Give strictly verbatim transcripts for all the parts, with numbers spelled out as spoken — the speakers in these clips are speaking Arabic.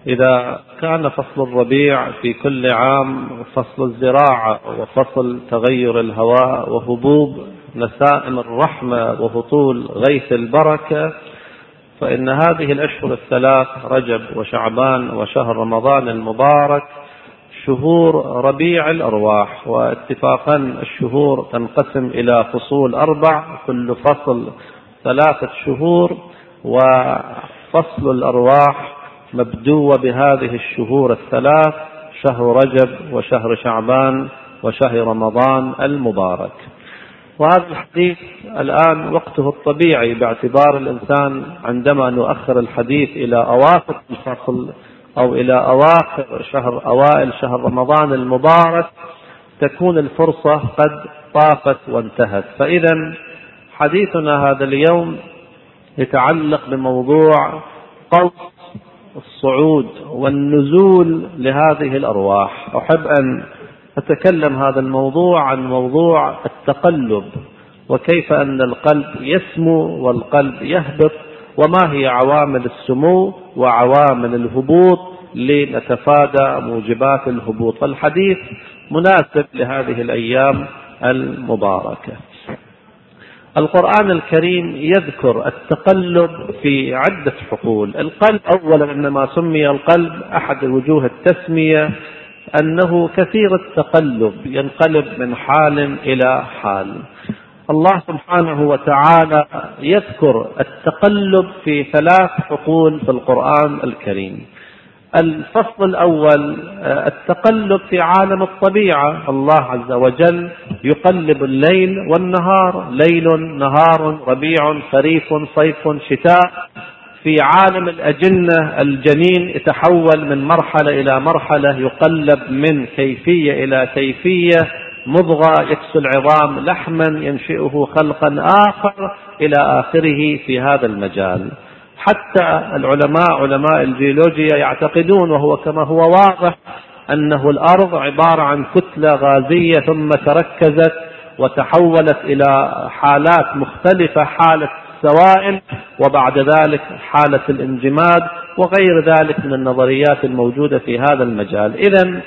إذا كان فصل الربيع في كل عام فصل الزراعة وفصل تغير الهواء وهبوب نسائم الرحمة وهطول غيث البركة، فإن هذه الأشهر الثلاث رجب وشعبان وشهر رمضان المبارك شهور ربيع الأرواح. واتفاقا الشهور تنقسم إلى فصول أربع، كل فصل ثلاثة شهور، وفصل الأرواح مبدوء بهذه الشهور الثلاث: شهر رجب وشهر شعبان وشهر رمضان المبارك. وهذا الحديث الآن وقته الطبيعي، باعتبار الإنسان عندما نؤخر الحديث إلى أواخر الفصل أو إلى أواخر شهر أوائل شهر رمضان المبارك تكون الفرصة قد طافت وانتهت. فإذا حديثنا هذا اليوم يتعلق بموضوع قوس الصعود والنزول لهذه الأرواح. أحب أن أتكلم هذا الموضوع عن موضوع التقلب، وكيف أن القلب يسمو والقلب يهبط، وما هي عوامل السمو وعوامل الهبوط لنتفادى موجبات الهبوط. الحديث مناسب لهذه الأيام المباركة. القرآن الكريم يذكر التقلب في عدة حقول. القلب أولا، إنما سمي القلب أحد وجوه التسمية أنه كثير التقلب، ينقلب من حال إلى حال. الله سبحانه وتعالى يذكر التقلب في ثلاث حقول في القرآن الكريم. الفصل الأول التقلب في عالم الطبيعة. الله عز وجل يقلب الليل والنهار، ليل نهار، ربيع خريف صيف شتاء. في عالم الأجنة الجنين يتحول من مرحلة إلى مرحلة، يقلب من كيفية إلى كيفية، مضغة يكسو العظام لحما ينشئه خلقا آخر إلى آخره في هذا المجال. حتى العلماء علماء الجيولوجيا يعتقدون، وهو كما هو واضح، أنه الأرض عبارة عن كتلة غازية ثم تركزت وتحولت إلى حالات مختلفة: حالة السوائل، وبعد ذلك حالة الانجماد، وغير ذلك من النظريات الموجودة في هذا المجال. إذن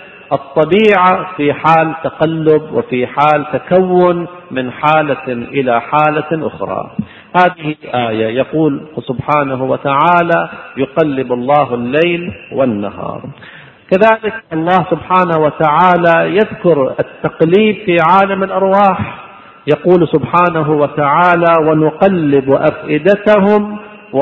الطبيعة في حال تقلب وفي حال تكون من حالة إلى حالة أخرى. هذه آية يقول سبحانه وتعالى: يقلب الله الليل والنهار. كذلك الله سبحانه وتعالى يذكر التقليب في عالم الأرواح، يقول سبحانه وتعالى: ونقلب أفئدتهم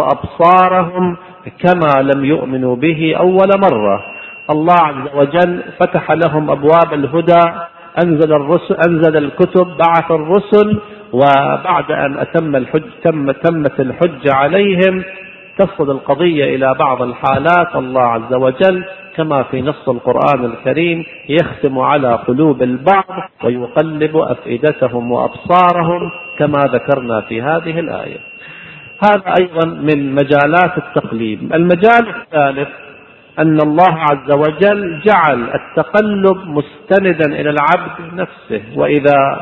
وأبصارهم كما لم يؤمنوا به أول مرة. الله عز وجل فتح لهم أبواب الهدى، أنزل الرسل، أنزل الكتب، بعث الرسل، وبعد أن أتم الحج تم تمت الحجة عليهم تصل القضية إلى بعض الحالات. الله عز وجل كما في نص القرآن الكريم يختم على قلوب البعض ويقلب أفئدتهم وأبصارهم كما ذكرنا في هذه الآية. هذا أيضا من مجالات التقليب. المجال الثالث أن الله عز وجل جعل التقلب مستندا إلى العبد نفسه، وإذا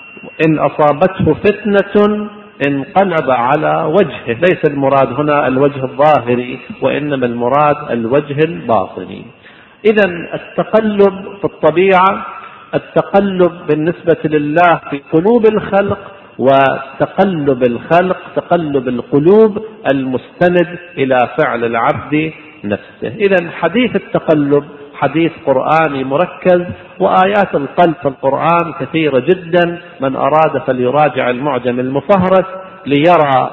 إن أصابته فتنة انقلب على وجهه. ليس المراد هنا الوجه الظاهري، وإنما المراد الوجه الباطني. إذن التقلب في الطبيعة، التقلب بالنسبة لله في قلوب الخلق، وتقلب الخلق تقلب القلوب المستند إلى فعل العبد نفسه. إذن حديث التقلب حديث قرآني مركز، وآيات القلب في القرآن كثيرة جدا. من أراد فليراجع المعجم المفهرس ليرى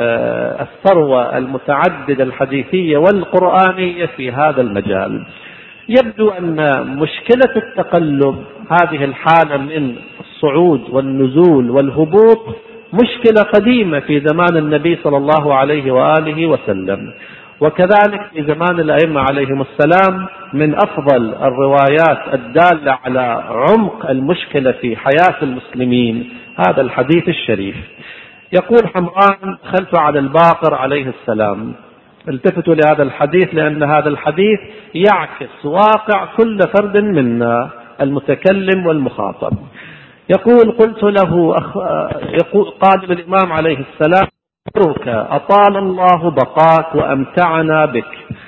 الثروة المتعددة الحديثية والقرآنية في هذا المجال. يبدو أن مشكلة التقلب، هذه الحالة من الصعود والنزول والهبوط، مشكلة قديمة في زمان النبي صلى الله عليه وآله وسلم، وكذلك في زمان الأئمة عليهم السلام. من أفضل الروايات الدالة على عمق المشكلة في حياة المسلمين هذا الحديث الشريف. يقول حمران خلف على الباقر عليه السلام. التفتوا لهذا الحديث، لأن هذا الحديث يعكس واقع كل فرد منا، المتكلم والمخاطب. يقول: قلت له أخ... يقول قال الإمام عليه السلام: أطال الله بقاك وأمتعنا بك.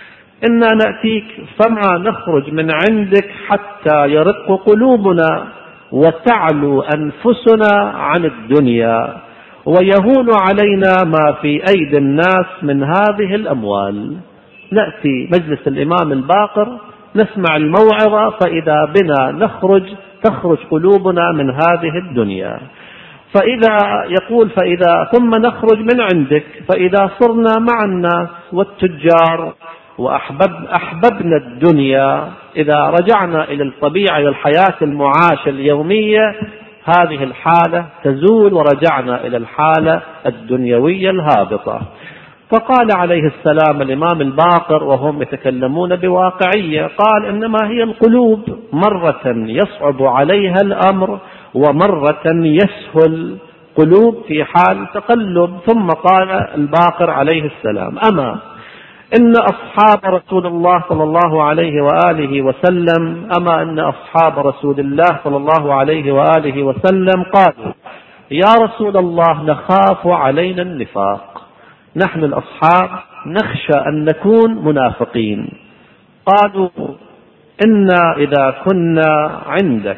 إنا نأتيك فما نخرج من عندك حتى يرق قلوبنا وتعلو أنفسنا عن الدنيا ويهون علينا ما في أيدي الناس من هذه الأموال. نأتي مجلس الإمام الباقر نسمع الموعظة فإذا بنا نخرج تخرج قلوبنا من هذه الدنيا. فإذا يقول فإذا ثم نخرج من عندك فإذا صرنا مع الناس والتجار وأحبب أحببنا الدنيا، إذا رجعنا إلى الطبيعة إلى الحياة المعاش اليومية، هذه الحالة تزول ورجعنا إلى الحالة الدنيوية الهابطة. فقال عليه السلام الإمام الباقر وهم يتكلمون بواقعية، قال إنما هي القلوب، مرة يصعب عليها الأمر ومرة يسهل، قلوب في حال تقلب. ثم قال الباقر عليه السلام: أما إن أصحاب رسول الله صلى الله عليه وآله وسلم أما إن أصحاب رسول الله صلى الله عليه وآله وسلم قالوا: يا رسول الله نخاف علينا النفاق، نحن الأصحاب نخشى أن نكون منافقين. قالوا: إنا إذا كنا عندك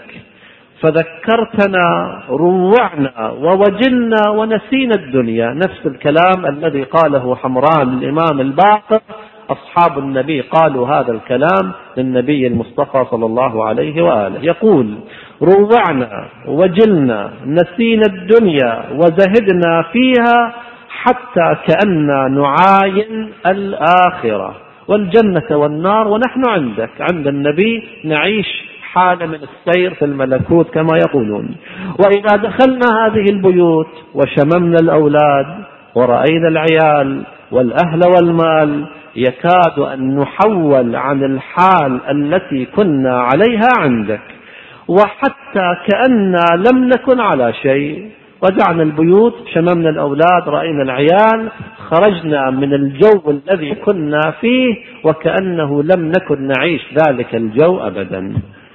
فذكرتنا روعنا ووجلنا ونسينا الدنيا. نفس الكلام الذي قاله حمران للإمام الباقر، أصحاب النبي قالوا هذا الكلام للنبي المصطفى صلى الله عليه وآله، يقول: روعنا وجلنا نسينا الدنيا وزهدنا فيها حتى كأننا نعاين الآخرة والجنة والنار ونحن عندك. عند النبي نعيش حالة من السير في الملكوت كما يقولون. وإذا دخلنا هذه البيوت وشممنا الأولاد ورأينا العيال والأهل والمال، يكاد أن نحول عن الحال التي كنا عليها عندك، وحتى كأننا لم نكن على شيء. رجعنا البيوت، شممنا الأولاد، رأينا العيال، خرجنا من الجو الذي كنا فيه وكأنه لم نكن نعيش ذلك الجو أبدا.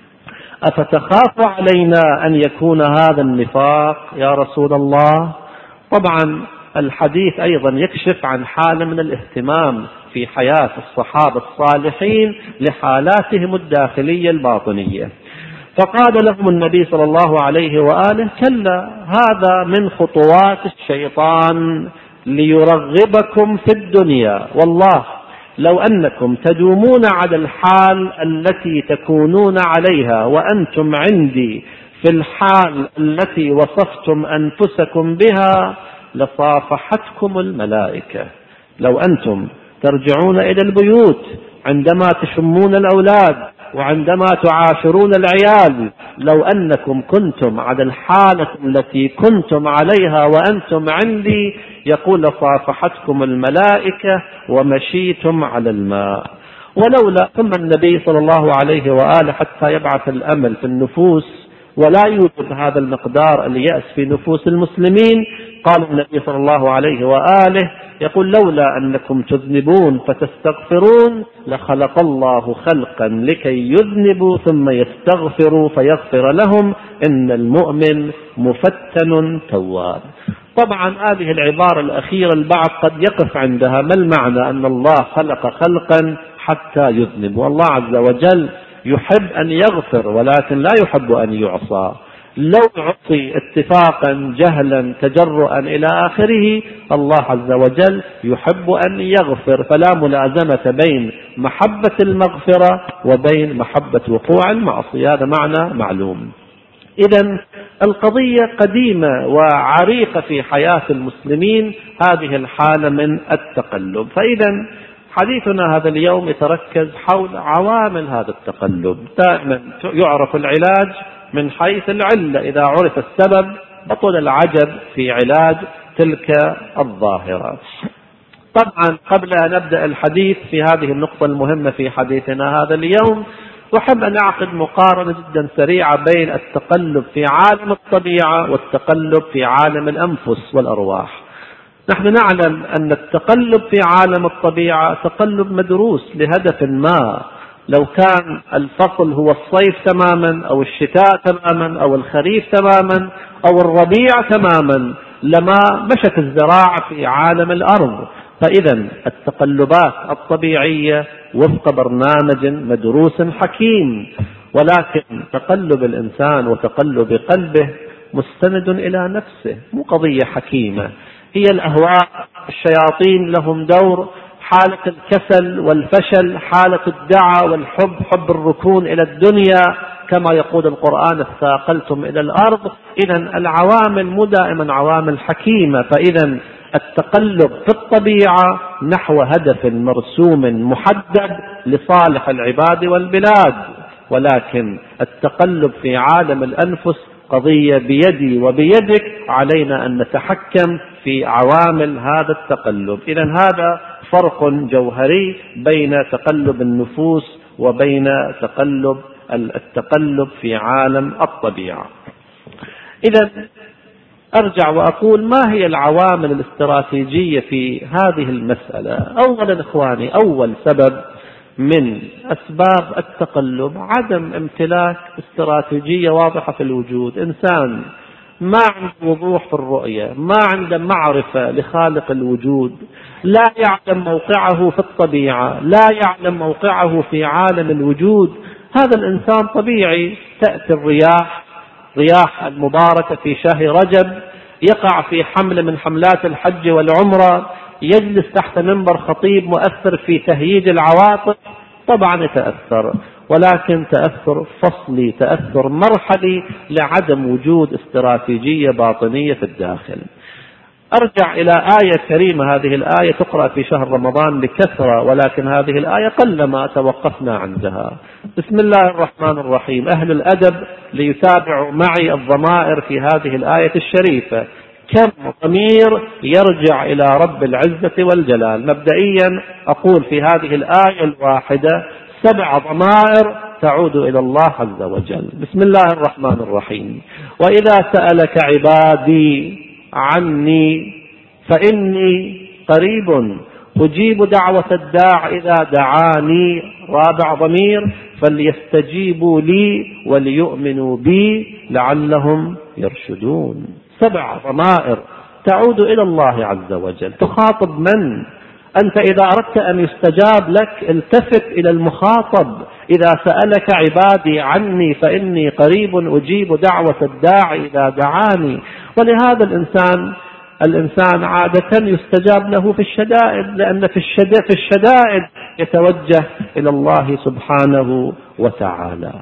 أفتخاف علينا أن يكون هذا النفاق يا رسول الله؟ طبعا الحديث أيضا يكشف عن حالة من الاهتمام في حياة الصحابة الصالحين لحالاتهم الداخلية الباطنية. فقال لهم النبي صلى الله عليه وآله: كلا، هذا من خطوات الشيطان ليرغبكم في الدنيا، والله لو أنكم تدومون على الحال التي تكونون عليها وأنتم عندي في الحال التي وصفتم أنفسكم بها لصافحتكم الملائكة. لو أنتم ترجعون إلى البيوت عندما تشمون الأولاد وعندما تعاشرون العيال، لو أنكم كنتم على الحالة التي كنتم عليها وأنتم عندي، يقول صافحتكم الملائكة ومشيتم على الماء. ولولا ثم النبي صلى الله عليه وآله حتى يبعث الأمل في النفوس ولا يوجد هذا المقدار اليأس في نفوس المسلمين، قال النبي صلى الله عليه وآله يقول: لولا أنكم تذنبون فتستغفرون لخلق الله خلقا لكي يذنبوا ثم يستغفروا فيغفر لهم، إن المؤمن مفتن تواب. طبعا هذه العبارة الأخيرة البعض قد يقف عندها، ما المعنى أن الله خلق خلقا حتى يذنب؟ والله عز وجل يحب أن يغفر ولكن لا يحب أن يعصى. لو عصي اتفاقا جهلا تجرؤا إلى آخره، الله عز وجل يحب أن يغفر، فلا ملازمة بين محبة المغفرة وبين محبة وقوع المعصية، هذا معنى معلوم. إذن القضية قديمة وعريقة في حياة المسلمين، هذه الحالة من التقلب. فإذا حديثنا هذا اليوم يتركز حول عوامل هذا التقلب. دائما يعرف العلاج من حيث العلة، إذا عرف السبب بطل العجب في علاج تلك الظاهرة. طبعا قبل أن نبدأ الحديث في هذه النقطة المهمة في حديثنا هذا اليوم، أحب أن أعقد مقارنة جدا سريعة بين التقلب في عالم الطبيعة والتقلب في عالم الأنفس والأرواح. نحن نعلم أن التقلب في عالم الطبيعة تقلب مدروس لهدف ما. لو كان الفصل هو الصيف تماما أو الشتاء تماما أو الخريف تماما أو الربيع تماما، لما مشت الزراعة في عالم الأرض. فإذا التقلبات الطبيعية وفق برنامج مدروس حكيم، ولكن تقلب الإنسان وتقلب قلبه مستند إلى نفسه، مو قضية حكيمة. هي الأهواء، الشياطين لهم دور، حالة الكسل والفشل، حالة الدعى والحب، حب الركون إلى الدنيا كما يقول القرآن اثاقلتم إلى الأرض. إذن العوامل مو دائما عوامل حكيمة. فإذا التقلب في الطبيعة نحو هدف مرسوم محدد لصالح العباد والبلاد، ولكن التقلب في عالم الأنفس قضية بيدي وبيدك، علينا أن نتحكم في عوامل هذا التقلب. إذن هذا فرق جوهري بين تقلب النفوس وبين تقلب التقلب في عالم الطبيعة. إذن أرجع وأقول ما هي العوامل الاستراتيجية في هذه المسألة؟ أولا إخواني، أول سبب من أسباب التقلب عدم امتلاك استراتيجية واضحة في الوجود. إنسان ما عنده وضوح في الرؤية، ما عنده معرفة لخالق الوجود، لا يعلم موقعه في الطبيعة، لا يعلم موقعه في عالم الوجود، هذا الإنسان طبيعي تأتي الرياح، رياح المباركة في شهر رجب، يقع في حمل من حملات الحج والعمرة، يجلس تحت منبر خطيب مؤثر في تهييج العواطف، طبعا يتأثر، ولكن تأثر فصلي، تأثر مرحلي لعدم وجود استراتيجية باطنية في الداخل. أرجع إلى آية كريمة، هذه الآية تقرأ في شهر رمضان بكثرة، ولكن هذه الآية قلما توقفنا عندها. بسم الله الرحمن الرحيم. أهل الأدب ليتابعوا معي الضمائر في هذه الآية الشريفة. كم ضمير يرجع إلى رب العزة والجلال. مبدئيا أقول في هذه الآية الواحدة سبع ضمائر تعود إلى الله عز وجل. بسم الله الرحمن الرحيم. وإذا سألك عبادي عني فإني قريب أجيب دعوة الداع إذا دعاني. رابع ضمير فليستجيبوا لي وليؤمنوا بي لعلهم يرشدون. سبع ضمائر تعود إلى الله عز وجل. تخاطب من؟ أنت إذا أردت أن يستجاب لك التفت إلى المخاطب. إذا سألك عبادي عني فإني قريب أجيب دعوة الداع إذا دعاني. ولهذا الإنسان الإنسان عادة يستجاب له في الشدائد، لأن في الشدائد, في الشدائد يتوجه إلى الله سبحانه وتعالى.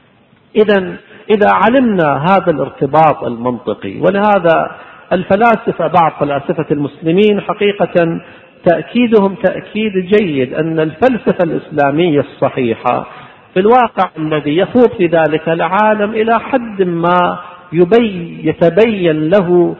إذن إذا علمنا هذا الارتباط المنطقي، ولهذا الفلاسفة بعض فلاسفة المسلمين حقيقة تأكيدهم تأكيد جيد أن الفلسفة الإسلامية الصحيحة في الواقع الذي يخوض في ذلك العالم إلى حد ما يبي يتبين له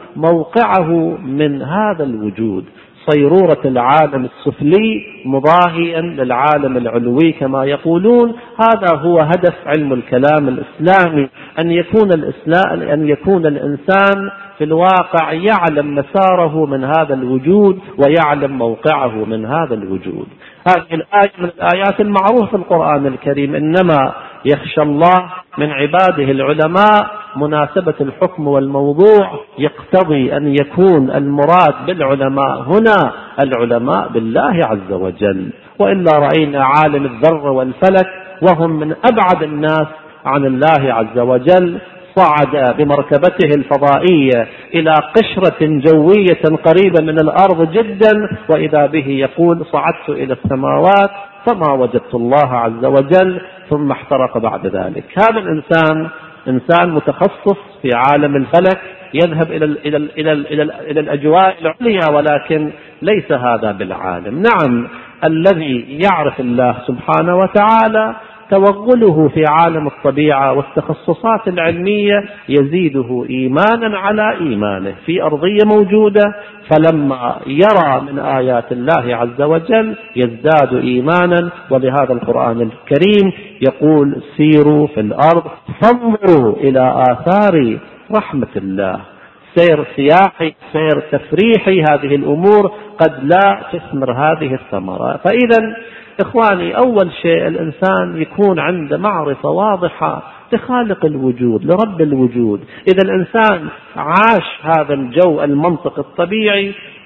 موقعه من هذا الوجود. صيرورة العالم السفلي مضاهيا للعالم العلوي كما يقولون. هذا هو هدف علم الكلام الإسلامي، أن يكون الإسلام أن يكون الإنسان في الواقع يعلم مساره من هذا الوجود ويعلم موقعه من هذا الوجود. هذه الآية من الآيات المعروفة في القرآن الكريم. إنما يخشى الله من عباده العلماء. مناسبة الحكم والموضوع يقتضي أن يكون المراد بالعلماء هنا العلماء بالله عز وجل، وإلا رأينا عالم الذر والفلك وهم من أبعد الناس عن الله عز وجل، صعد بمركبته الفضائية إلى قشرة جوية قريبة من الأرض جدا، وإذا به يقول صعدت إلى السماوات فما وجدت الله عز وجل، ثم احترق بعد ذلك. هذا الإنسان إنسان متخصص في عالم الفلك، يذهب إلى ال إلى ال إلى ال إلى, ال إلى الأجواء العليا، ولكن ليس هذا بالعالم. نعم، الذي يعرف الله سبحانه وتعالى توغله في عالم الطبيعة والتخصصات العلمية يزيده إيمانا على إيمانه في أرضية موجودة، فلما يرى من آيات الله عز وجل يزداد إيمانا. ولهذا القرآن الكريم يقول سيروا في الأرض فانظروا إلى آثار رحمة الله. سير سياحي، سير تفريحي، هذه الأمور قد لا تثمر هذه الثمرة. فإذا إخواني، أول شيء الإنسان يكون عنده معرفة واضحة لخالق الوجود، لرب الوجود. إذا الإنسان عاش هذا الجو المنطق الطبيعي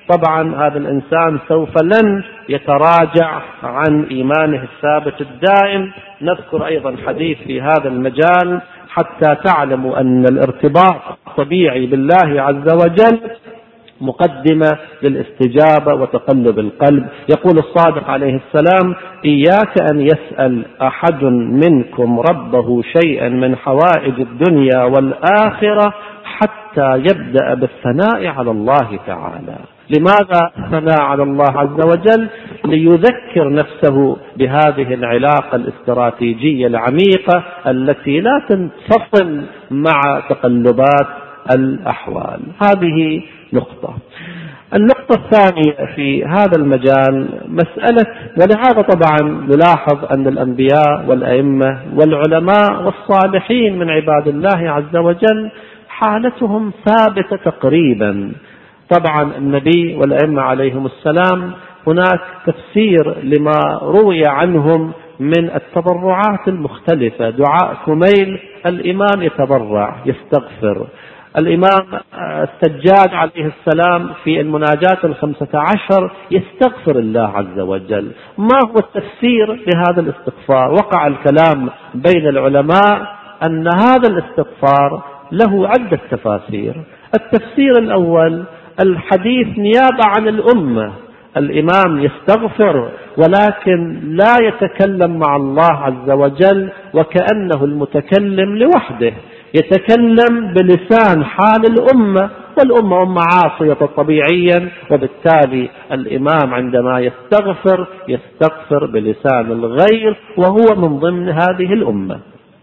طبعا هذا الإنسان سوف لن يتراجع عن إيمانه الثابت الدائم. نذكر أيضا حديث في هذا المجال حتى تعلموا أن الارتباط الطبيعي بالله عز وجل مقدمة للاستجابة وتقلب القلب. يقول الصادق عليه السلام: إياك أن يسأل أحد منكم ربه شيئا من حوائج الدنيا والآخرة حتى يبدأ بالثناء على الله تعالى. لماذا الثناء على الله عز وجل؟ ليذكر نفسه بهذه العلاقة الاستراتيجية العميقة التي لا تنفصل مع تقلبات الأحوال. هذه نقطة. النقطة الثانية في هذا المجال مسألة، ولهذا طبعا نلاحظ أن الأنبياء والأئمة والعلماء والصالحين من عباد الله عز وجل حالتهم ثابتة تقريبا. طبعا النبي والأئمة عليهم السلام هناك تفسير لما روي عنهم من التضرعات المختلفة. دعاء كميل الإمام يتضرع يستغفر. الإمام السجاد عليه السلام في المناجات الخمسة عشر يستغفر الله عز وجل. ما هو التفسير لهذا الاستغفار؟ وقع الكلام بين العلماء أن هذا الاستغفار له عدة تفاسير. التفسير الأول: الحديث نيابة عن الأمة. الإمام يستغفر ولكن لا يتكلم مع الله عز وجل وكأنه المتكلم لوحده، يتكلم بلسان حال الأمة، والأمة أمة عاصية طبيعيا، وبالتالي الإمام عندما يستغفر يستغفر بلسان الغير وهو من ضمن هذه الأمة.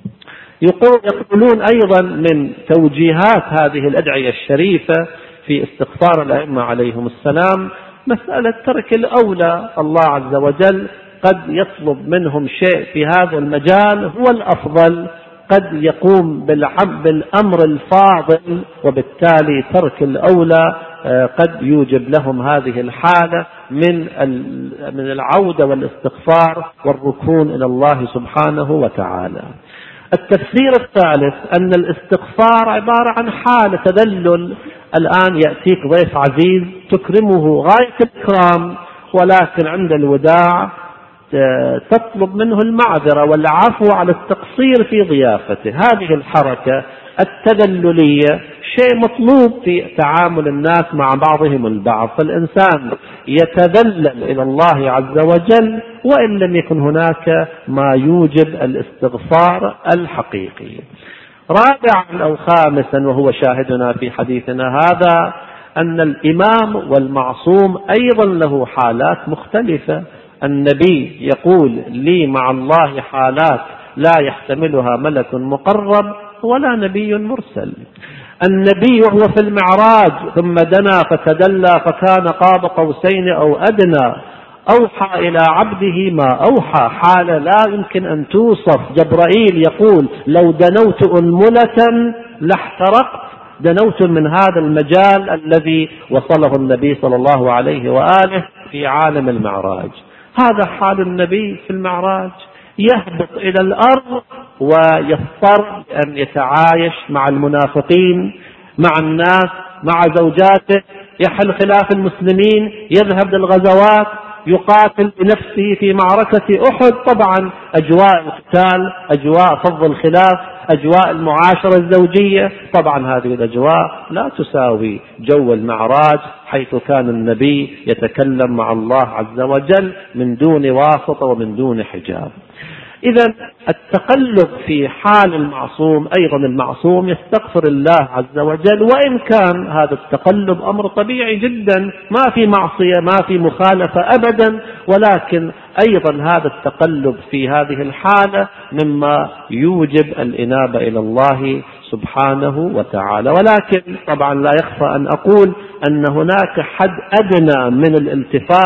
يقولون أيضا من توجيهات هذه الأدعية الشريفة في استغفار الأئمة عليهم السلام مسألة ترك الأولى. الله عز وجل قد يطلب منهم شيء في هذا المجال هو الأفضل، قد يقوم بالأمر الفاضل، وبالتالي ترك الأولى قد يوجب لهم هذه الحالة من من العودة والاستغفار والركون إلى الله سبحانه وتعالى. التفسير الثالث أن الاستغفار عبارة عن حالة تذلل. الآن يأتيك ضيف عزيز تكرمه غاية الإكرام، ولكن عند الوداع تطلب منه المعذرة والعفو على التقصير في ضيافته. هذه الحركة التذللية شيء مطلوب في تعامل الناس مع بعضهم البعض، فالإنسان يتذلل إلى الله عز وجل وإن لم يكن هناك ما يوجب الاستغفار الحقيقي. رابعا أو خامسا وهو شاهدنا في حديثنا هذا أن الإمام والمعصوم أيضا له حالات مختلفة. النبي يقول: لي مع الله حالات لا يحتملها ملك مقرب ولا نبي مرسل. النبي وهو في المعراج ثم دنا فتدلى فكان قاب قوسين أو أدنى أوحى إلى عبده ما أوحى، حالة لا يمكن أن توصف. جبرائيل يقول: لو دنوت أنملة لاحترقت. دنوت من هذا المجال الذي وصله النبي صلى الله عليه وآله في عالم المعراج. هذا حال النبي في المعراج، يهبط إلى الأرض ويضطر أن يتعايش مع المنافقين، مع الناس، مع زوجاته، يحل خلاف المسلمين، يذهب للغزوات، يقاتل بنفسه في معركة أحد. طبعا أجواء القتال، أجواء فض الخلاف، أجواء المعاشرة الزوجية، طبعا هذه الأجواء لا تساوي جو المعراج حيث كان النبي يتكلم مع الله عز وجل من دون واسطة ومن دون حجاب. إذن التقلب في حال المعصوم، أيضا المعصوم يستغفر الله عز وجل، وإن كان هذا التقلب أمر طبيعي جدا، ما في معصية ما في مخالفة أبدا، ولكن أيضا هذا التقلب في هذه الحالة مما يوجب الإنابة إلى الله سبحانه وتعالى. ولكن طبعا لا يخفى أن أقول أن هناك حد أدنى من الالتفات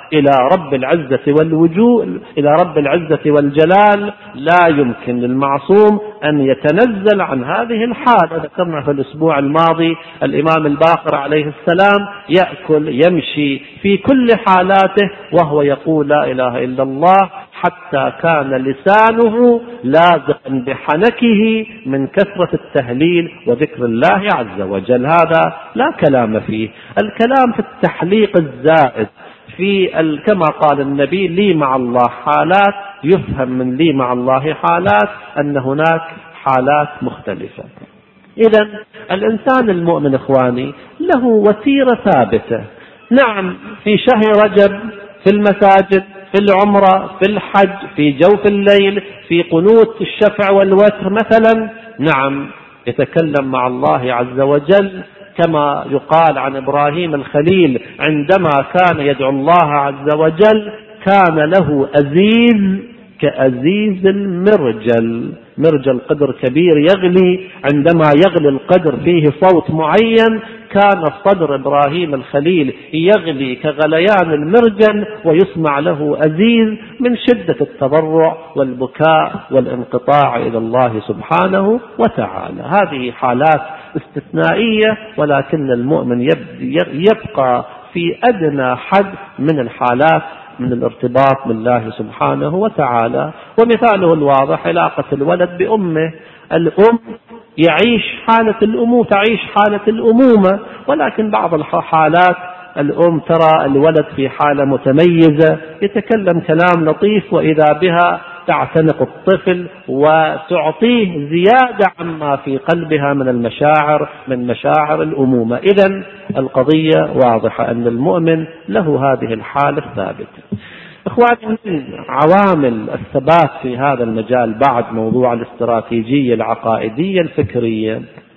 إلى رب العزة والوجود، إلى رب العزة والجلال، لا يمكن للمعصوم أن يتنزل عن هذه الحالة. ذكرنا في الأسبوع الماضي الإمام الباقر عليه السلام يأكل يمشي في كل حالاته وهو يقول لا إله إلا الله، حتى كان لسانه لازقا بحنكه من كثرة التهليل وذكر الله عز وجل. هذا لا كلام فيه. الكلام في التحليق الزائد في كما قال النبي لي مع الله حالات، يفهم من لي مع الله حالات أن هناك حالات مختلفة. إذن الإنسان المؤمن إخواني له وتيرة ثابتة. نعم في شهر رجب في المساجد، في العمرة، في الحج، في جوف الليل، في قنوت الشفع والوتر مثلا، نعم يتكلم مع الله عز وجل كما يقال عن إبراهيم الخليل عندما كان يدعو الله عز وجل كان له أزيز كأزيز المرجل. مرجل قدر كبير يغلي، عندما يغلي القدر فيه صوت معين كان صدر إبراهيم الخليل يغلي كغليان المرجل ويسمع له أزيز من شدة التضرع والبكاء والانقطاع إلى الله سبحانه وتعالى. هذه حالات استثنائية، ولكن المؤمن يبقى في أدنى حد من الحالات من الارتباط بالله سبحانه وتعالى. ومثاله الواضح علاقة الولد بأمه. الأم يعيش حالة الأمومة، تعيش حالة الأمومة، ولكن بعض الحالات الأم ترى الولد في حالة متميزة، يتكلم كلام لطيف وإذا بها تعتنق الطفل وتعطيه زيادة عما في قلبها من المشاعر من مشاعر الأمومة. إذن القضية واضحة أن المؤمن له هذه الحالة الثابتة. إخواني، من عوامل الثبات في هذا المجال بعد موضوع الاستراتيجية العقائدية الفكرية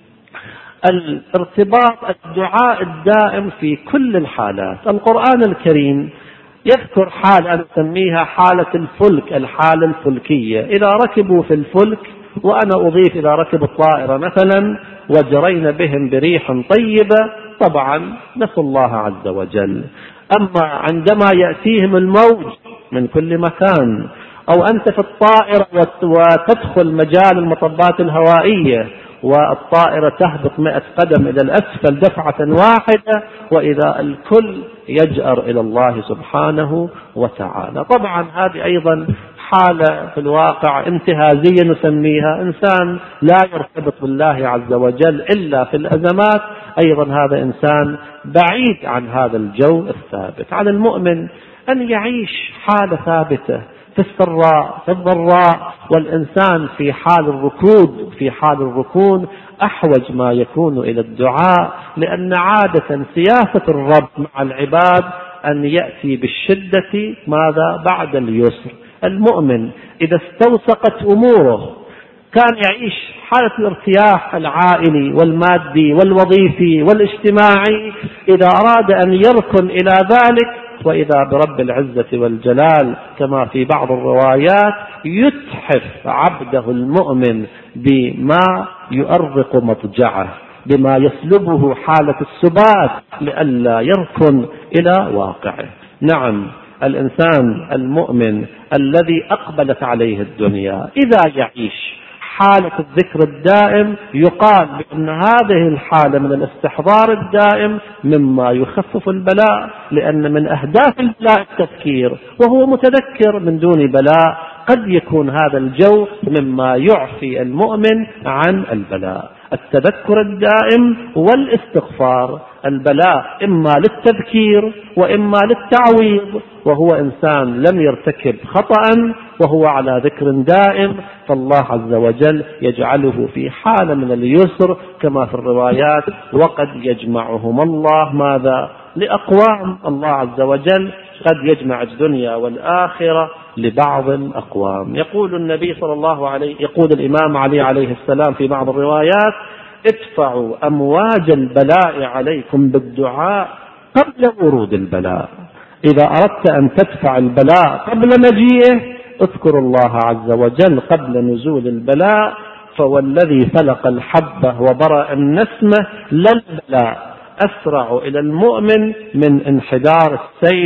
الارتباط الدعاء الدائم في كل الحالات. القرآن الكريم يذكر حالة نسميها حالة الفلك، الحالة الفلكية. إذا ركبوا في الفلك، وأنا أضيف إلى ركب الطائرة مثلا، وجرين بهم بريح طيبة، طبعا نسوا الله عز وجل. أما عندما يأتيهم الموج من كل مكان، أو أنت في الطائرة وتدخل مجال المطبات الهوائية والطائرة تهبط مئة قدم إلى الأسفل دفعة واحدة، وإذا الكل يجأر إلى الله سبحانه وتعالى. طبعا هذه أيضا حالة في الواقع انتهازية نسميها، إنسان لا يرتبط بالله عز وجل إلا في الأزمات، أيضا هذا إنسان بعيد عن هذا الجو الثابت. على المؤمن أن يعيش حالة ثابتة في السراء في الضراء، والإنسان في حال الركود في حال الركون أحوج ما يكون إلى الدعاء، لأن عادة سياسة الرب مع العباد أن يأتي بالشدة ماذا بعد اليسر. المؤمن إذا استوثقت أموره كان يعيش حالة الارتياح العائلي والمادي والوظيفي والاجتماعي، إذا أراد أن يركن إلى ذلك وإذا برب العزة والجلال كما في بعض الروايات يتحف عبده المؤمن بما يؤرق مضجعه، بما يسلبه حالة السبات لئلا يركن إلى واقعه. نعم الإنسان المؤمن الذي أقبلت عليه الدنيا إذا يعيش حالة الذكر الدائم يقال بأن هذه الحالة من الاستحضار الدائم مما يخفف البلاء، لأن من أهداف البلاء التذكير، وهو متذكر من دون بلاء. قد يكون هذا الجو مما يعفي المؤمن عن البلاء. التذكر الدائم والاستغفار. البلاء إما للتذكير وإما للتعويض، وهو إنسان لم يرتكب خطأ وهو على ذكر دائم، فالله عز وجل يجعله في حالة من اليسر كما في الروايات. وقد يجمعهم الله ماذا لأقوام، الله عز وجل قد يجمع الدنيا والآخرة لبعض الأقوام. يقول النبي صلى الله عليه يقول الإمام علي عليه السلام في بعض الروايات: ادفعوا أمواج البلاء عليكم بالدعاء قبل ورود البلاء. إذا أردت أن تدفع البلاء قبل مجيئه اذكر الله عز وجل قبل نزول البلاء، فوالذي فلق الحبة وبرأ النسمة للبلاء أسرع إلى المؤمن من انحدار السيل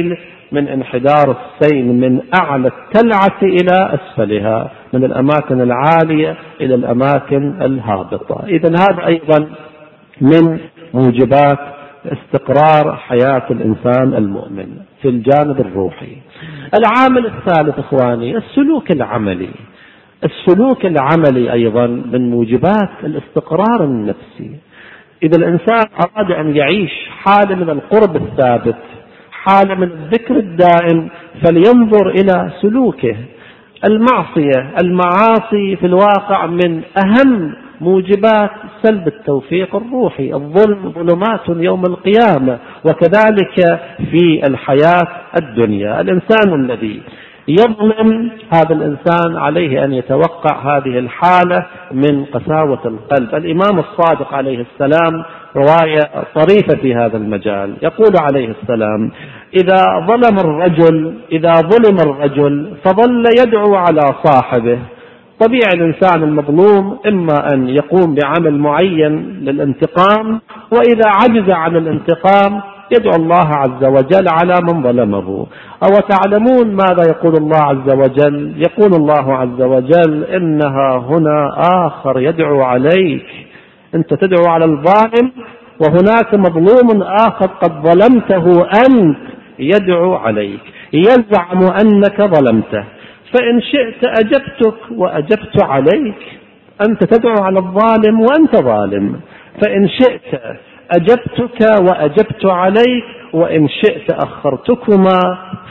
من انحدار السيل من أعلى التلعة إلى أسفلها، من الأماكن العالية إلى الأماكن الهابطة. إذن هذا أيضا من موجبات استقرار حياة الإنسان المؤمن في الجانب الروحي. العامل الثالث إخواني السلوك العملي. السلوك العملي أيضا من موجبات الاستقرار النفسي. إذا الإنسان أراد أن يعيش حالة من القرب الثابت، حالة من الذكر الدائم، فلينظر إلى سلوكه. المعصية المعاصي في الواقع من أهم موجبات سلب التوفيق الروحي. الظلم ظلمات يوم القيامة، وكذلك في الحياة الدنيا. الإنسان الذي يظلم هذا الإنسان عليه أن يتوقع هذه الحالة من قساوة القلب. الإمام الصادق عليه السلام رواية طريفة في هذا المجال، يقول عليه السلام: إذا ظلم الرجل إذا ظلم الرجل فظل يدعو على صاحبه. طبيعي الإنسان المظلوم إما أن يقوم بعمل معين للانتقام، وإذا عجز عن الانتقام يدعو الله عز وجل على من ظلمه. أو تعلمون ماذا يقول الله عز وجل؟ يقول الله عز وجل: إنها هنا آخر يدعو عليك. أنت تدعو على الظالم، وهناك مظلوم آخر قد ظلمته أنت يدعو عليك، يزعم أنك ظلمته، فإن شئت أجبتك وأجبت عليك. أنت تدعو على الظالم وأنت ظالم، فإن شئت أجبتك وأجبت عليك، وإن شئت أخرتكما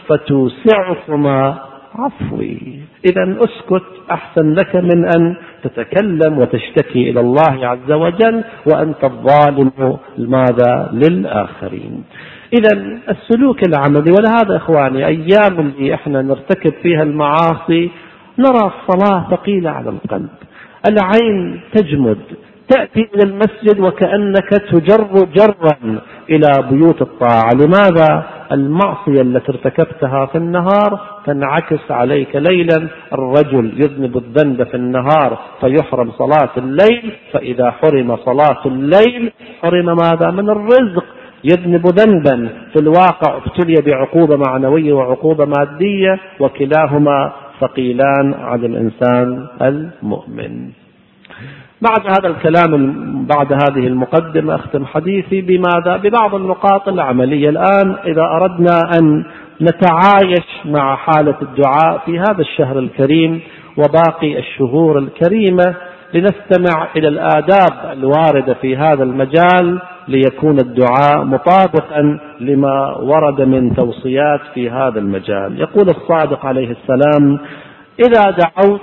فتوسعكما عفوي. إذن أسكت أحسن لك من أن تتكلم وتشتكي إلى الله عز وجل وأنت الظالم ماذا للآخرين. إذن السلوك العملي. ولهذا إخواني أيام اللي إحنا نرتكب فيها المعاصي نرى الصلاة ثقيلة على القلب، العين تجمد، تأتي إلى المسجد وكأنك تجر جرا إلى بيوت الطاعة. لماذا؟ المعصية التي ارتكبتها في النهار تنعكس عليك ليلا. الرجل يذنب الذنب في النهار فيحرم صلاة الليل، فإذا حرم صلاة الليل حرم ماذا؟ من الرزق. يذنب ذنبا في الواقع ابتلي بعقوبة معنوية وعقوبة مادية، وكلاهما ثقيلان على الإنسان المؤمن. بعد هذا الكلام، بعد هذه المقدمة، أختم حديثي بماذا؟ ببعض النقاط العملية. الآن إذا أردنا أن نتعايش مع حالة الدعاء في هذا الشهر الكريم وباقي الشهور الكريمة، لنستمع إلى الآداب الواردة في هذا المجال ليكون الدعاء مطابقا لما ورد من توصيات في هذا المجال. يقول الصادق عليه السلام: إذا دعوت.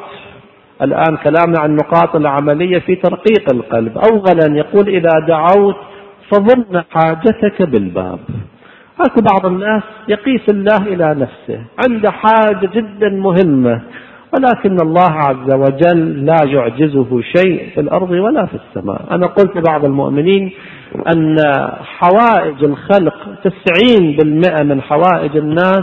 الآن كلامنا عن النقاط العملية في ترقيق القلب. أولا يقول: إذا دعوت فظن حاجتك بالباب. هكذا بعض الناس يقيس الله إلى نفسه، عنده حاجة جدا مهمة، ولكن الله عز وجل لا يعجزه شيء في الأرض ولا في السماء. أنا قلت لبعض المؤمنين أن حوائج الخلق تسعين بالمئة من حوائج الناس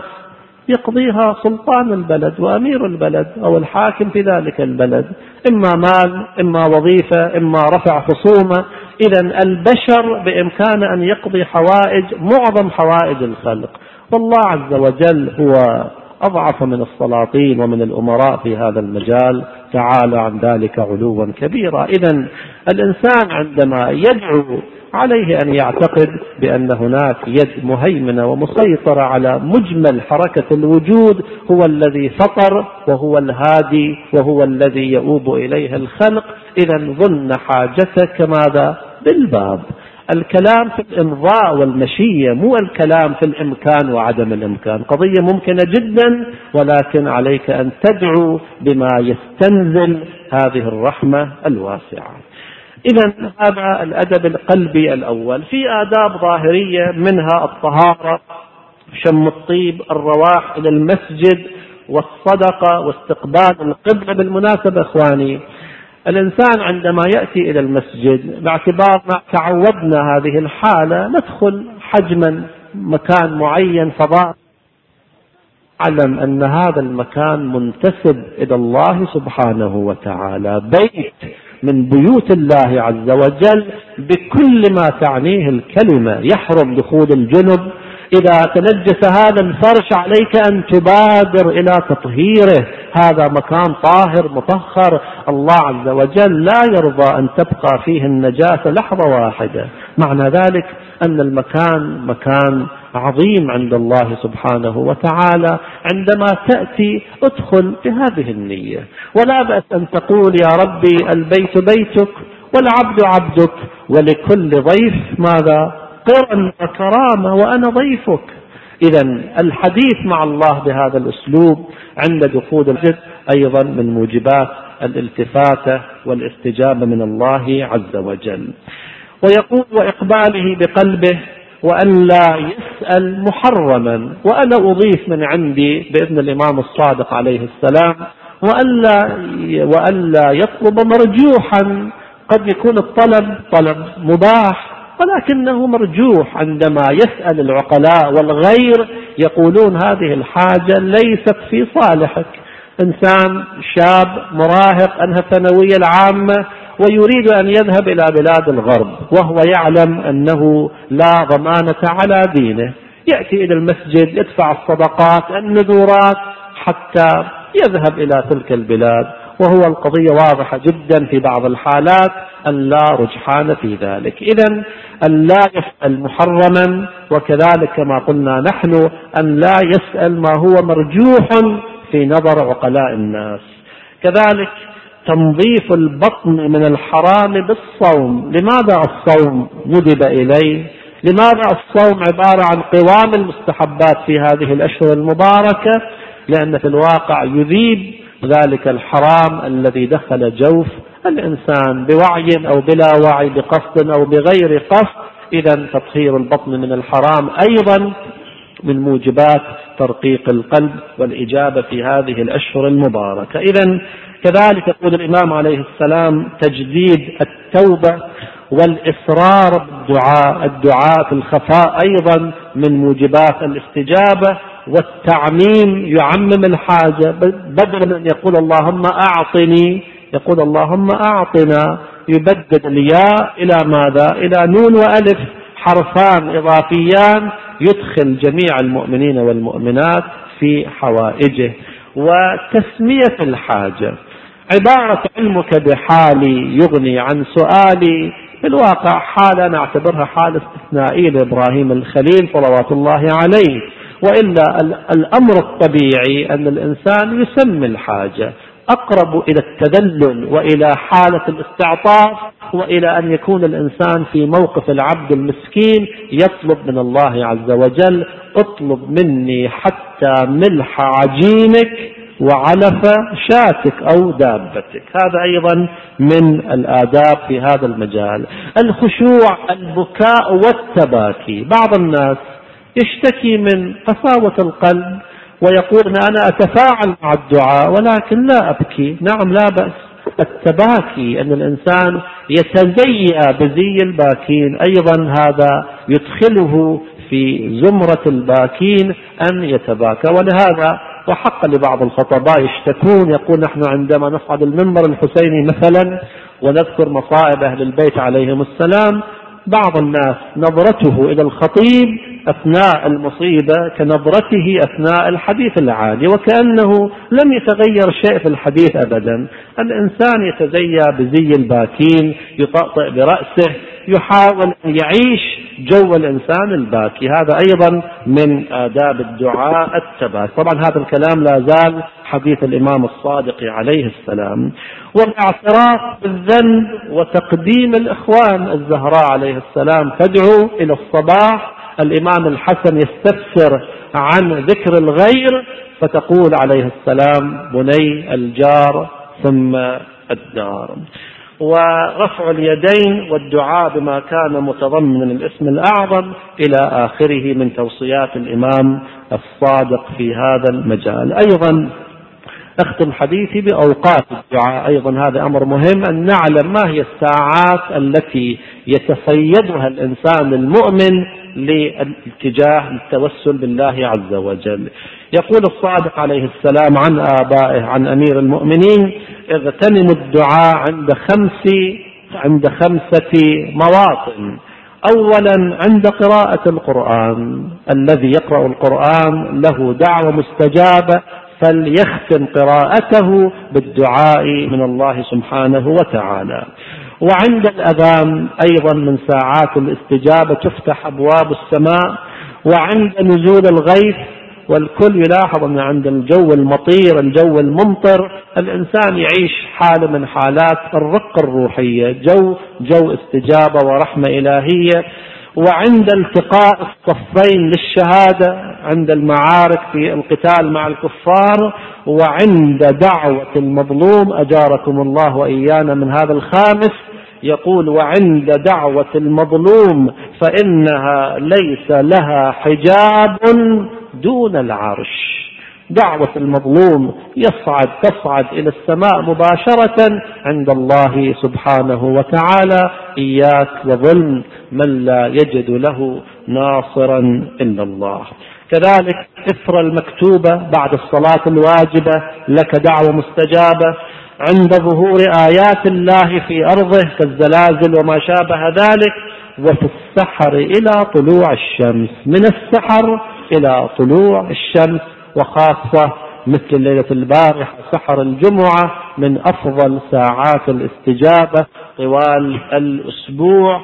يقضيها سلطان البلد وأمير البلد أو الحاكم في ذلك البلد، إما مال، إما وظيفة، إما رفع خصومة. إذن البشر بإمكان أن يقضي حوائج معظم حوائج الخلق، والله عز وجل هو أضعف من السلاطين ومن الأمراء في هذا المجال، تعالى عن ذلك علوا كبيرا. إذن الإنسان عندما يدعو عليه أن يعتقد بأن هناك يد مهيمنة ومسيطرة على مجمل حركة الوجود، هو الذي فطر وهو الهادي وهو الذي يؤوب إليه الخلق. إذن ظن حاجتك ماذا؟ بالباب. الكلام في الإمضاء والمشية، مو الكلام في الإمكان وعدم الإمكان. قضية ممكنة جدا، ولكن عليك أن تدعو بما يستنزل هذه الرحمة الواسعة. إذن هذا الأدب القلبي الأول. في آداب ظاهرية منها الطهارة، شم الطيب، الرواح إلى المسجد، والصدقة، واستقبال القبلة. بالمناسبة إخواني، الإنسان عندما يأتي إلى المسجد باعتبار ما تعودنا هذه الحالة ندخل حجما مكان معين فضاء، علم أن هذا المكان منتسب إلى الله سبحانه وتعالى، بيت من بيوت الله عز وجل بكل ما تعنيه الكلمة. يحرم دخول الجنب، إذا تنجس هذا الفرش عليك أن تبادر إلى تطهيره، هذا مكان طاهر مطهر، الله عز وجل لا يرضى أن تبقى فيه النجاسة لحظة واحدة. معنى ذلك أن المكان مكان عظيم عند الله سبحانه وتعالى. عندما تأتي ادخل بهذه النية، ولا بأس أن تقول يا ربي البيت بيتك والعبد عبدك ولكل ضيف ماذا؟ قرا وكرامة وأنا ضيفك. إذن الحديث مع الله بهذا الأسلوب عند دخول المسجد أيضا من موجبات الالتفاتة والاستجابة من الله عز وجل. ويقول وإقباله بقلبه وأن لا يسأل محرما، وأنا أضيف من عندي بإذن الإمام الصادق عليه السلام وأن لا, وأن لا يطلب مرجوحا. قد يكون الطلب طلب مباح ولكنه مرجوح، عندما يسأل العقلاء والغير يقولون هذه الحاجة ليست في صالحك. إنسان شاب مراهق أنهى الثانوية العامة ويريد أن يذهب إلى بلاد الغرب وهو يعلم أنه لا ضمانة على دينه، يأتي إلى المسجد يدفع الصدقات النذورات حتى يذهب إلى تلك البلاد، وهو القضية واضحة جدا في بعض الحالات أن لا رجحان في ذلك. إذن أن لا يسأل محرما، وكذلك كما قلنا نحن أن لا يسأل ما هو مرجوح في نظر عقلاء الناس. كذلك تنظيف البطن من الحرام بالصوم. لماذا الصوم ندب إليه؟ لماذا الصوم عبارة عن قوام المستحبات في هذه الأشهر المباركة؟ لأن في الواقع يذيب ذلك الحرام الذي دخل جوف الإنسان بوعي أو بلا وعي، بقصد أو بغير قصد. إذن تطهير البطن من الحرام أيضا من موجبات ترقيق القلب والإجابة في هذه الأشهر المباركة. إذن كذلك يقول الإمام عليه السلام تجديد التوبة والإصرار بالدعاء، الدعاء في الخفاء أيضا من موجبات الاستجابة، والتعميم يعمم الحاجة، بدل من أن يقول اللهم أعطني يقول اللهم أعطنا، يبدد الياء إلى ماذا؟ إلى نون وألف، حرفان إضافيان يدخل جميع المؤمنين والمؤمنات في حوائجه. وتسمية الحاجة عبارة علمك بحالي يغني عن سؤالي، في الواقع حالة نعتبرها حالة استثنائية لإبراهيم الخليل صلوات الله عليه، وإلا الأمر الطبيعي أن الإنسان يسمي الحاجة، أقرب إلى التذلل وإلى حالة الاستعطاف، وإلى أن يكون الإنسان في موقف العبد المسكين يطلب من الله عز وجل اطلب مني حتى ملح عجينك وعلف شاتك أو دابتك. هذا أيضا من الآداب في هذا المجال. الخشوع، البكاء والتباكي. بعض الناس يشتكي من قساوة القلب ويقول أنا أتفاعل مع الدعاء ولكن لا أبكي. نعم لا بأس. التباكي أن الإنسان يتزيى بزي الباكين أيضا هذا يدخله في زمرة الباكين أن يتباكى. ولهذا وحق لبعض الخطباء يشتكون، يقول نحن عندما نصعد المنبر الحسيني مثلا ونذكر مصائب أهل البيت عليهم السلام، بعض الناس نظرته إلى الخطيب أثناء المصيبة كنظرته أثناء الحديث العادي، وكأنه لم يتغير شيء في الحديث أبدا. الإنسان يتزيى بزي الباكين، يطأطئ برأسه، يحاول أن يعيش جو الإنسان الباكي. هذا أيضا من آداب الدعاء التباكي. طبعا هذا الكلام لا زال حديث الإمام الصادق عليه السلام. والاعتراف بالذنب وتقديم الإخوان. الزهراء عليه السلام تدعو إلى الصباح، الإمام الحسن يستفسر عن ذكر الغير فتقول عليه السلام بني الجار ثم الدار. ورفع اليدين والدعاء بما كان متضمن الاسم الأعظم إلى آخره من توصيات الإمام الصادق في هذا المجال. أيضا أختم حديثي بأوقات الدعاء. أيضا هذا أمر مهم أن نعلم ما هي الساعات التي يتصيدها الإنسان المؤمن للاتجاه للتوسل بالله عز وجل. يقول الصادق عليه السلام عن آبائه عن أمير المؤمنين اغتنموا الدعاء عند خمس عند خمسة مواطن. أولا عند قراءة القرآن، الذي يقرأ القرآن له دعوة مستجابة، فليختم قراءته بالدعاء من الله سبحانه وتعالى. وعند الأذان أيضا من ساعات الاستجابة تفتح أبواب السماء. وعند نزول الغيث، والكل يلاحظ أن عند الجو المطير الجو الممطر الإنسان يعيش حالة من حالات الرق الروحية، جو جو استجابة ورحمة إلهية. وعند التقاء الصفين للشهادة عند المعارك في القتال مع الكفار، وعند دعوة المظلوم أجاركم الله وإيانا من هذا الخامس، يقول وعند دعوة المظلوم فإنها ليس لها حجاب دون العرش. دعوة المظلوم يصعد تصعد إلى السماء مباشرة عند الله سبحانه وتعالى. إياك وظلم من لا يجد له ناصرا إلا الله. كذلك إثر المكتوبة بعد الصلاة الواجبة لك دعوة مستجابة. عند ظهور آيات الله في أرضه كالزلازل وما شابه ذلك. وفي السحر إلى طلوع الشمس، من السحر إلى طلوع الشمس، وخاصة مثل ليلة البارحة سحر الجمعة من أفضل ساعات الاستجابة طوال الأسبوع،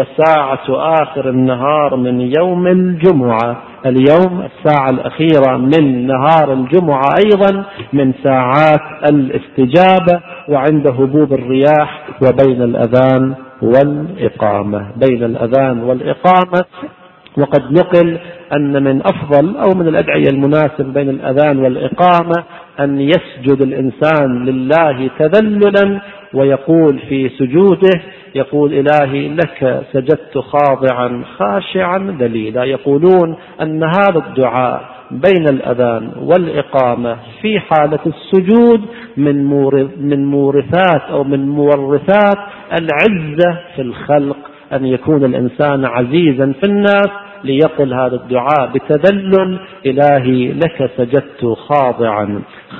وساعة آخر النهار من يوم الجمعة. اليوم الساعة الأخيرة من نهار الجمعة أيضا من ساعات الاستجابة. وعند هبوب الرياح وبين الأذان والإقامة، بين الأذان والإقامة. وقد نقل أن من أفضل أو من الأدعية المناسب بين الأذان والإقامة أن يسجد الإنسان لله تذللا ويقول في سجوده، يقول إلهي لك سجدت خاضعا خاشعا ذليلا. يقولون أن هذا الدعاء بين الأذان والإقامة في حالة السجود من من مورثات أو من مورثات العزة في الخلق، أن يكون الإنسان عزيزا في الناس ليقل هذا الدعاء بتذلل إلهي لك سجدت خاضعا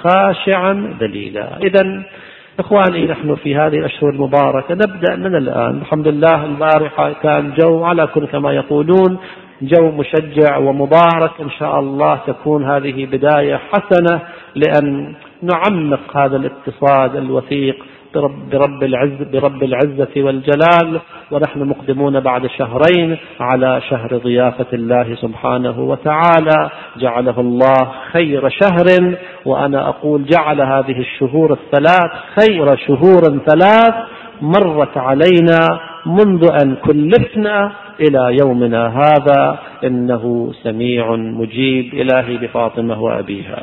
خاشعا ذليلا. إذن إخواني نحن في هذه الأشهر المباركة نبدأ من الآن. الحمد لله البارحة كان جو على كل كما يقولون جو مشجع ومبارك. إن شاء الله تكون هذه بداية حسنة لأن نعمق هذا الاتصال الوثيق برب العزة, برب العزة والجلال. ونحن مقدمون بعد شهرين على شهر ضيافة الله سبحانه وتعالى، جعله الله خير شهر. وأنا أقول جعل هذه الشهور الثلاث خير شهور ثلاث مرت علينا منذ أن كلفنا إلى يومنا هذا، إنه سميع مجيب. إلهي بفاطمة وأبيها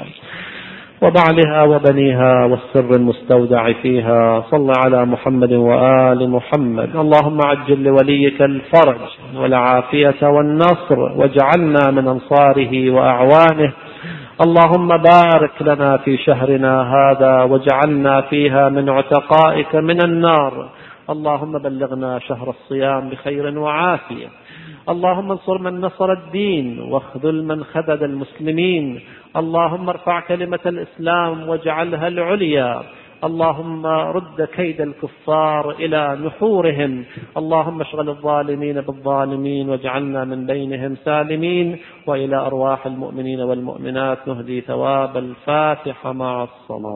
وبعلها وبنيها والسر المستودع فيها، صل على محمد وآل محمد. اللهم عجل لوليك الفرج والعافية والنصر واجعلنا من أنصاره وأعوانه. اللهم بارك لنا في شهرنا هذا واجعلنا فيها من عتقائك من النار. اللهم بلغنا شهر الصيام بخير وعافية. اللهم انصر من نصر الدين واخذل من خذل المسلمين. اللهم ارفع كلمة الإسلام واجعلها العليا. اللهم رد كيد الكفار إلى نحورهم. اللهم اشغل الظالمين بالظالمين واجعلنا من بينهم سالمين. وإلى أرواح المؤمنين والمؤمنات نهدي ثواب الفاتحة مع الصلاة.